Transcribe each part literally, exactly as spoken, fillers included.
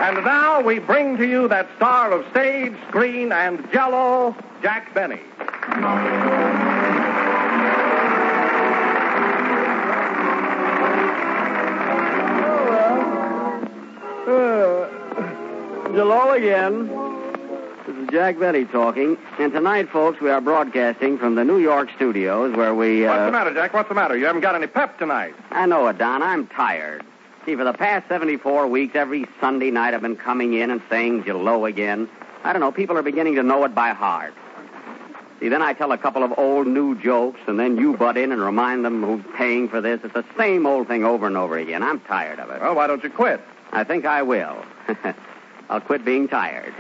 And now we bring to you that star of stage, screen, and Jell-O, Jack Benny. Hello again. This is Jack Benny talking. And tonight, folks, we are broadcasting from the New York studios where we... Uh... What's the matter, Jack? What's the matter? You haven't got any pep tonight. I know it, Don. I'm tired. See, for the past seventy-four weeks, every Sunday night I've been coming in and saying Jell-O again. I don't know. People are beginning to know it by heart. See, then I tell a couple of old new jokes, and then you butt in and remind them who's paying for this. It's the same old thing over and over again. I'm tired of it. Well, why don't you quit? I think I will. I'll quit being tired.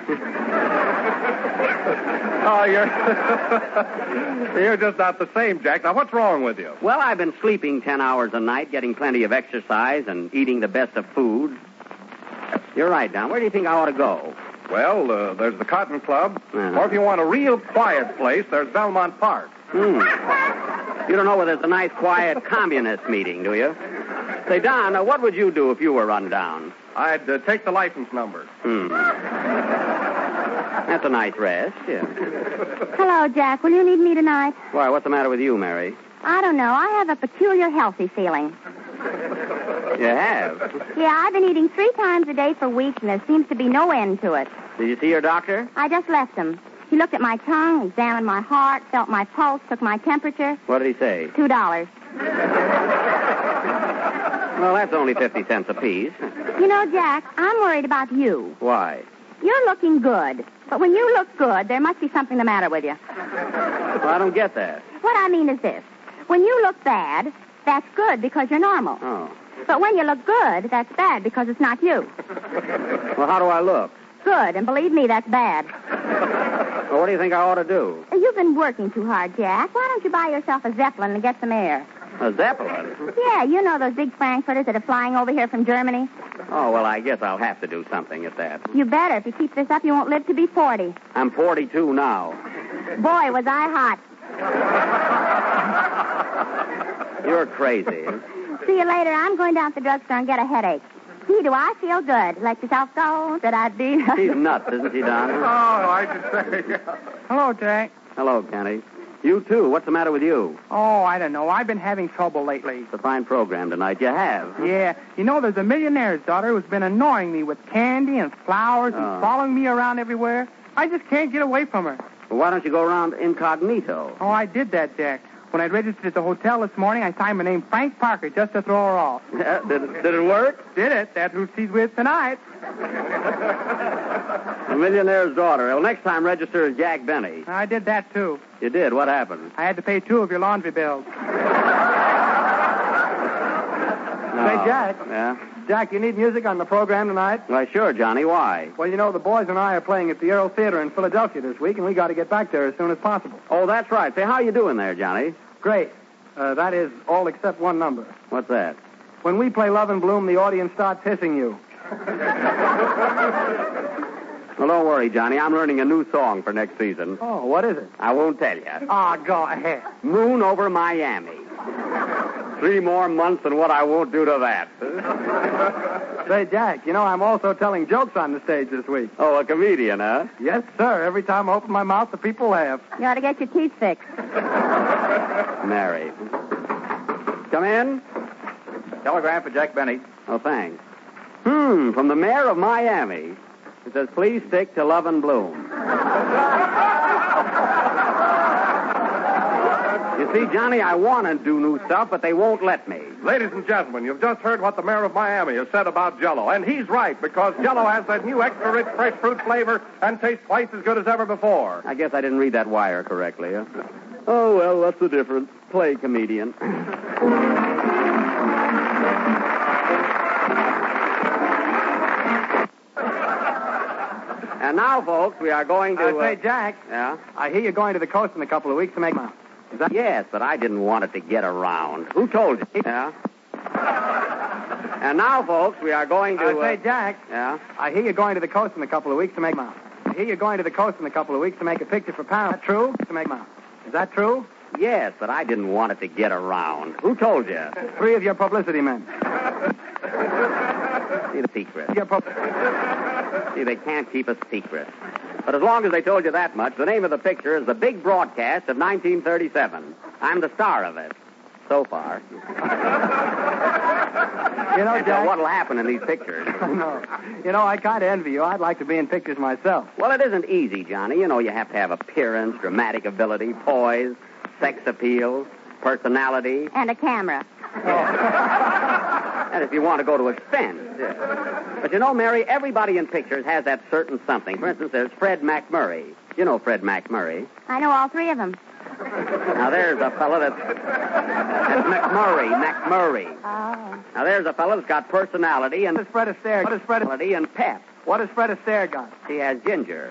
Oh, you're... you're just not the same, Jack. Now, what's wrong with you? Well, I've been sleeping ten hours a night, getting plenty of exercise, and eating the best of food. You're right, Don. Where do you think I ought to go? Well, uh, there's the Cotton Club. Uh-huh. Or if you want a real quiet place, there's Belmont Park. Hmm. You don't know where there's a nice, quiet communist meeting, do you? Say, Don, uh, what would you do if you were run down? I'd uh, take the license number. Hmm. That's a nice rest, yeah. Hello, Jack. Will you need me tonight? Why, what's the matter with you, Mary? I don't know. I have a peculiar healthy feeling. You have? Yeah, I've been eating three times a day for weeks, and there seems to be no end to it. Did you see your doctor? I just left him. He looked at my tongue, examined my heart, felt my pulse, took my temperature. What did he say? Two dollars. Well, that's only fifty cents apiece. You know, Jack, I'm worried about you. Why? You're looking good. But when you look good, there must be something the matter with you. Well, I don't get that. What I mean is this. When you look bad, that's good because you're normal. Oh. But when you look good, that's bad because it's not you. Well, how do I look? Good, and believe me, that's bad. Well, what do you think I ought to do? You've been working too hard, Jack. Why don't you buy yourself a Zeppelin and get some air? A Zeppelin? Yeah, you know those big Frankfurters that are flying over here from Germany? Oh, well, I guess I'll have to do something at that. You better. If you keep this up, you won't live to be forty. I'm forty-two now. Boy, was I hot. You're crazy. See you later. I'm going down to the drugstore and get a headache. Gee, do I feel good? Let yourself go. That I'd be... She's nuts, isn't she, Don? Oh, I should say. Hello, Jack. Hello, Kenny. You, too. What's the matter with you? Oh, I don't know. I've been having trouble lately. It's a fine program tonight. You have. Yeah. You know, there's a millionaire's daughter who's been annoying me with candy and flowers Oh. and following me around everywhere. I just can't get away from her. Well, why don't you go around incognito? Oh, I did that, Jack. When I registered at the hotel this morning, I signed my name Frank Parker just to throw her off. Yeah, did, it, did it work? Did it? That's who she's with tonight. A millionaire's daughter. Well, next time register as Jack Benny. I did that, too. You did? What happened? I had to pay two of your laundry bills. No. Say, Jack. Yeah? Jack, you need music on the program tonight? Why, sure, Johnny. Why? Well, you know, the boys and I are playing at the Earl Theater in Philadelphia this week, and we got to get back there as soon as possible. Oh, that's right. Say, how you doing there, Johnny? Great. Uh, that is all except one number. What's that? When we play Love and Bloom, the audience starts hissing you. Well, don't worry, Johnny. I'm learning a new song for next season. Oh, what is it? I won't tell you. Ah, oh, go ahead. Moon over Miami. Three more months and what I won't do to that. Say, Jack, you know, I'm also telling jokes on the stage this week. Oh, a comedian, huh? Yes, sir. Every time I open my mouth, the people laugh. You ought to get your teeth fixed. Mary. Come in. Telegram for Jack Benny. Oh, thanks. Hmm, from the mayor of Miami. It says, please stick to Love and Bloom. You see, Johnny, I want to do new stuff, but they won't let me. Ladies and gentlemen, you've just heard what the mayor of Miami has said about Jell-O, and he's right, because Jell-O has that new extra-rich fresh fruit flavor and tastes twice as good as ever before. I guess I didn't read that wire correctly, huh? Oh, well, what's the difference? Play comedian. And now, folks, we are going to... Uh, say, Jack. Yeah? I hear you're going to the coast in a couple of weeks to make my... Is that... Yes, but I didn't want it to get around. Who told you? Yeah? And now, folks, we are going to... Uh, say, Jack. Yeah? I hear you're going to the coast in a couple of weeks to make my... I hear you're going to the coast in a couple of weeks to make a picture for Paramount. Is that true? To make my... Is that true? Yes, but I didn't want it to get around. Who told you? Three of your publicity men. See, the secret. You're pro- See, they can't keep a secret. But as long as they told you that much, the name of the picture is The Big Broadcast of nineteen thirty-seven. I'm the star of it. So far. You know, Can't Jack. tell what'll happen in these pictures. No. You know, I kind of envy you. I'd like to be in pictures myself. Well, it isn't easy, Johnny. You know, you have to have appearance, dramatic ability, poise, sex appeal, personality. And a camera. And if you want to go to expense. Yeah. But you know, Mary, everybody in pictures has that certain something. For instance, there's Fred McMurray. You know Fred McMurray. I know all three of them. Now, there's a fellow that's... That's McMurray, McMurray. Oh. Now, there's a fellow that's got personality and... What does Fred Astaire? What does Fred? Personality and pep. What does Fred Astaire got? He has ginger.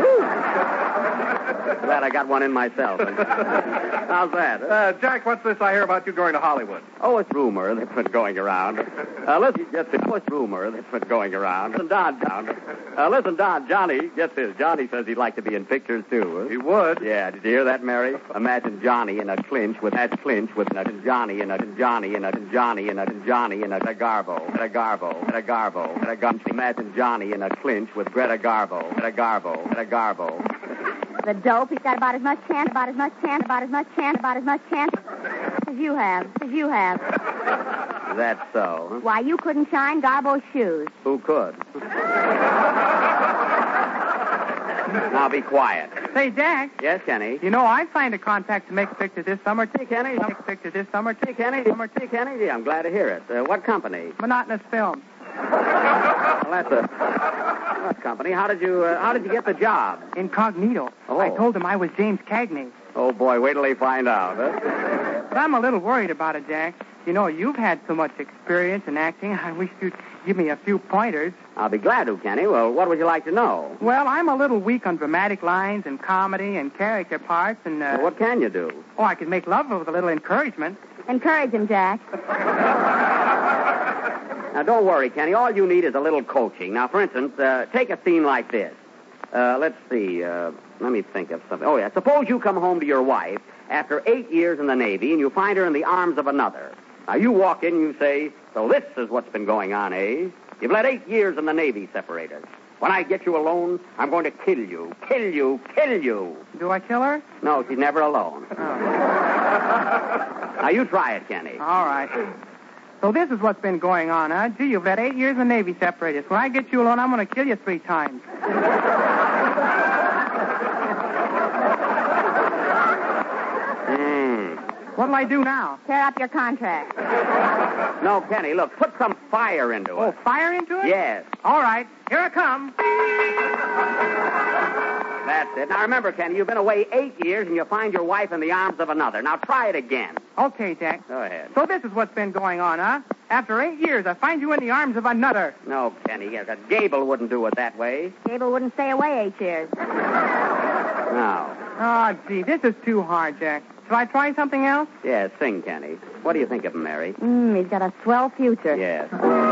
Glad I got one in myself. How's that? Uh, Jack, what's this I hear about you going to Hollywood? Oh, it's rumor that's been going around. Uh, listen, get this. Oh, it's rumor that's been going around. Listen, Don, Don. Uh, listen, Don, Johnny, get this. Johnny says he'd like to be in pictures, too. He would. Yeah, did you hear that, Mary? Imagine Johnny in a clinch with that clinch with a Johnny in a Johnny in a Johnny in a Johnny in a Garbo, a Garbo, a Garbo, a Garbo. Imagine Johnny in a clinch with Greta Garbo, a Garbo, a Garbo. The dope, he's got about as much chance, about as much chance, about as much chance, about as much chance as you have, as you have. That's so. Why, you couldn't shine Garbo's shoes. Who could? Now be quiet. Say, Jack. Yes, Kenny. You know, I signed a contract to make a picture this summer. Hey, Kenny. Make a picture this summer. Hey, Kenny. Summer. Hey, Kenny. Yeah, I'm glad to hear it. Uh, what company? Monotonous Films. Well, that's a what company. How did you uh, How did you get the job? Incognito. Oh. I told him I was James Cagney. Oh boy, wait till they find out. Huh? But I'm a little worried about it, Jack. You know, you've had so much experience in acting. I wish you'd give me a few pointers. I'll be glad to, Kenny. Well, what would you like to know? Well, I'm a little weak on dramatic lines and comedy and character parts and, uh... Well, what can you do? Oh, I could make love with a little encouragement. Encourage him, Jack. Now, don't worry, Kenny. All you need is a little coaching. Now, for instance, uh, take a scene like this. Uh, let's see. Uh, let me think of something. Oh, yeah. Suppose you come home to your wife after eight years in the Navy and you find her in the arms of another. Now, you walk in and you say, so this is what's been going on, eh? You've let eight years in the Navy separate us. When I get you alone, I'm going to kill you, kill you, kill you. Do I kill her? No, she's never alone. Oh. Now, you try it, Kenny. All right. So this is what's been going on, huh? Gee, you've let eight years in the Navy separate us. When I get you alone, I'm going to kill you three times. Hmm. What'll I do now? Tear up your contract. No, Kenny, look, put some fire into Oh, it. fire into it? Yes. All right. Here I come. That's it. Now, remember, Kenny, you've been away eight years and you find your wife in the arms of another. Now, try it again. Okay, Jack. Go ahead. So this is what's been going on, huh? After eight years, I find you in the arms of another. No, Kenny, yes, Gable wouldn't do it that way. Gable wouldn't stay away eight years. No. Oh, gee, this is too hard, Jack. Shall I try something else? Yes, sing, Kenny. What do you think of him, Mary? Mm, he's got a swell future. Yes.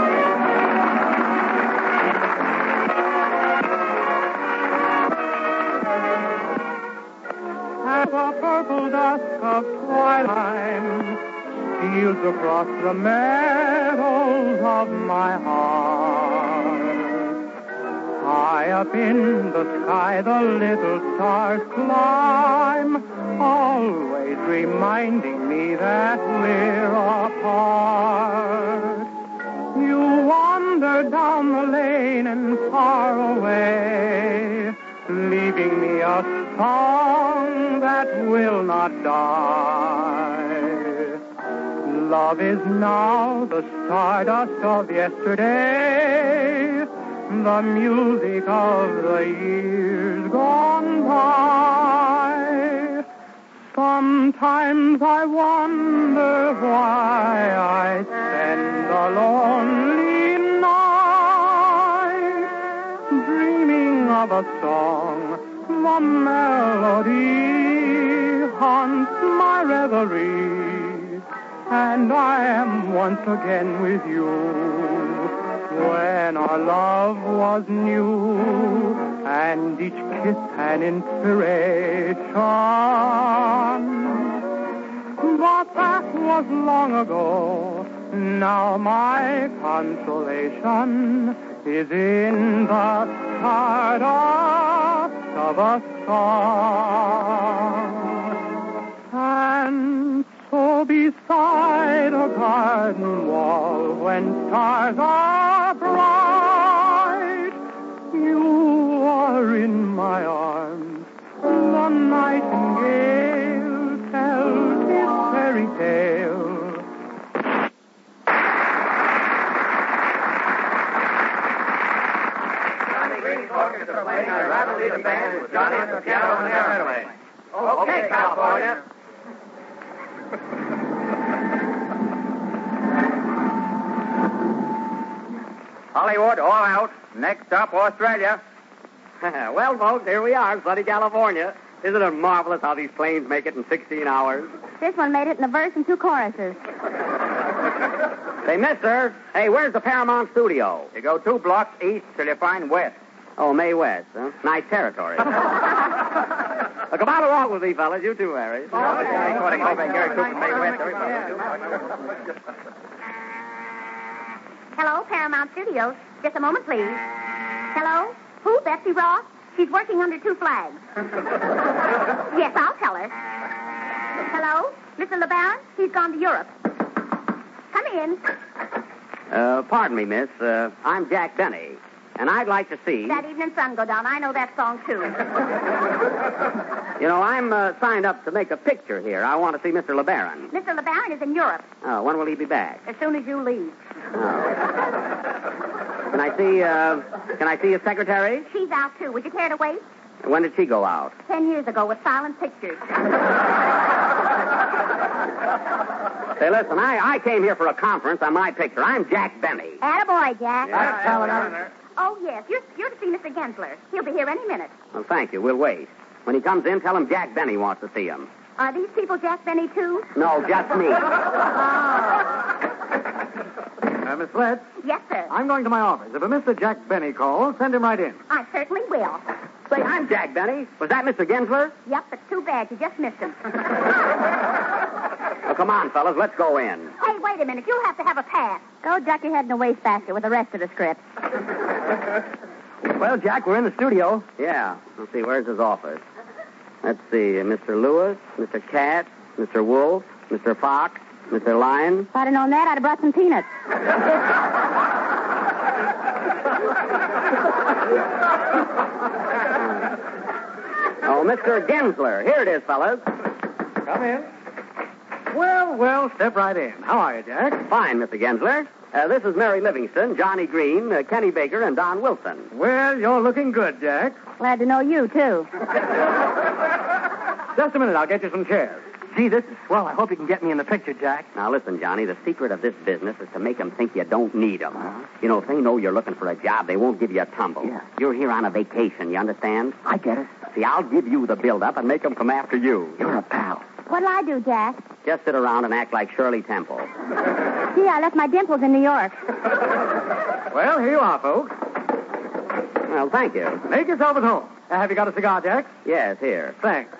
As the purple dusk of twilight steals across the meadows of my heart, high up in the sky the little stars climb, always reminding me that we're apart. You wander down the lane and far away, leaving me a song that will not die. Love is now the stardust of yesterday, the music of the years gone by. Sometimes I wonder why I spend a lonely night, dreaming of a song. The melody haunts my reverie, and I am once again with you when our love was new, and each kiss an inspiration. But that was long ago, Now my consolation is in the stardust of a song. And so beside a garden wall, when stars are bright, you are in my arms. The nightingale tells its fairy tale. Rattle lead the band with Johnny and the piano and Airplane. Okay, California. Hollywood, all out. Next up, Australia. Well, folks, here we are, sunny California. Isn't it marvelous how these planes make it in sixteen hours? This one made it in a verse and two choruses. Say, mister, hey, where's the Paramount studio? You go two blocks east till you find west. Oh, May West, huh? Nice territory. Look, come on along with me, fellas. You too, Harry. Hello, Paramount Studios. Just a moment, please. Hello? Who? Betsy Ross? She's working under two flags. Yes, I'll tell her. Hello? Mister LeBaron? He's gone to Europe. Come in. Uh, pardon me, miss. Uh, I'm Jack Benny, and I'd like to see... That evening sun go down. I know that song, too. You know, I'm uh, signed up to make a picture here. I want to see Mister LeBaron. Mister LeBaron is in Europe. Oh, when will he be back? As soon as you leave. Oh. Can I see, uh, can I see his secretary? She's out, too. Would you care to wait? When did she go out? Ten years ago with Silent Pictures. Say, listen, I, I came here for a conference on my picture. I'm Jack Benny. Attaboy, Jack. Yeah, yeah, oh, yes. You're, you're to see Mister Gensler. He'll be here any minute. Well, thank you. We'll wait. When he comes in, tell him Jack Benny wants to see him. Are these people Jack Benny, too? No, just me. Uh, Miss Letts? Yes, sir. I'm going to my office. If a Mister Jack Benny calls, send him right in. I certainly will. Say, I'm Jack Benny. Was that Mister Gensler? Yep, it's too bad. You just missed him. Well, come on, fellas. Let's go in. Hey, wait a minute. You'll have to have a pass. Go duck your head in the wastebasket with the rest of the script. Well, Jack, we're in the studio. Yeah. Let's see. Where's his office? Let's see. Mister Lewis, Mister Cat, Mister Wolf, Mister Fox, Mister Lion. If I'd have known that, I'd have brought some peanuts. Oh, Mister Gensler. Here it is, fellas. Come in. Well, well, step right in. How are you, Jack? Fine, Mister Gensler. Uh, this is Mary Livingston, Johnny Green, uh, Kenny Baker, and Don Wilson. Well, you're looking good, Jack. Glad to know you, too. Just a minute. I'll get you some chairs. Gee, this is swell. I hope you can get me in the picture, Jack. Now, listen, Johnny, the secret of this business is to make them think you don't need them. Uh-huh. You know, if they know you're looking for a job, they won't give you a tumble. Yeah. You're here on a vacation, you understand? I get it. See, I'll give you the build-up and make them come after you. You're a pal. What'll I do, Jack? Just sit around and act like Shirley Temple. Gee, I left my dimples in New York. Well, here you are, folks. Well, thank you. Make yourself at home. Uh, have you got a cigar, Jack? Yes, here. Thanks.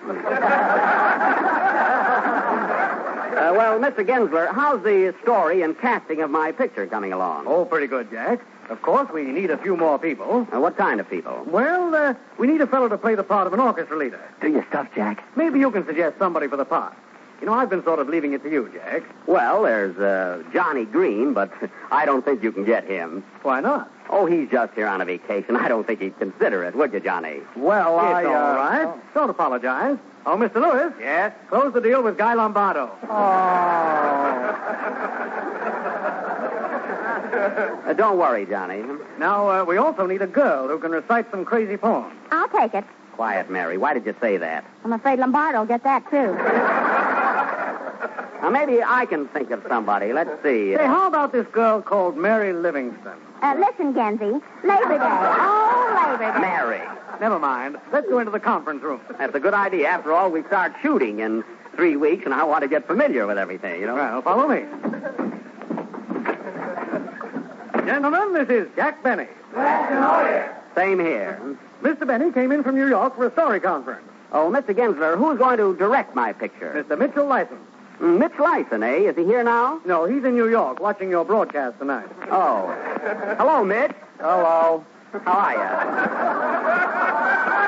Uh, well, Mister Gensler, how's the story and casting of my picture coming along? Oh, pretty good, Jack. Of course, we need a few more people. Uh, what kind of people? Well, uh, we need a fellow to play the part of an orchestra leader. Do your stuff, Jack. Maybe you can suggest somebody for the part. You know, I've been sort of leaving it to you, Jack. Well, there's uh, Johnny Green, but I don't think you can get him. Why not? Oh, he's just here on a vacation. I don't think he'd consider it, would you, Johnny? Well, I... It's uh, all right. oh. Don't apologize. Oh, Mister Lewis? Yes? Close the deal with Guy Lombardo. Oh. Uh, don't worry, Johnny. Now, uh, we also need a girl who can recite some crazy poems. I'll take it. Quiet, Mary. Why did you say that? I'm afraid Lombardo will get that, too. Now, maybe I can think of somebody. Let's see. Say, how about this girl called Mary Livingston? Uh, listen, Genzy. Labor Day. Oh, Labor Day. Mary. Never mind. Let's go into the conference room. That's a good idea. After all, we start shooting in three weeks, and I want to get familiar with everything, you know? Well, follow me. Gentlemen, this is Jack Benny. Glad to know you. Same here. Mister Benny came in from New York for a story conference. Oh, Mister Gensler, who's going to direct my picture? Mister Mitchell License. Mitch Lyson, eh? Is he here now? No, he's in New York watching your broadcast tonight. Oh. Hello, Mitch. Hello. How are you?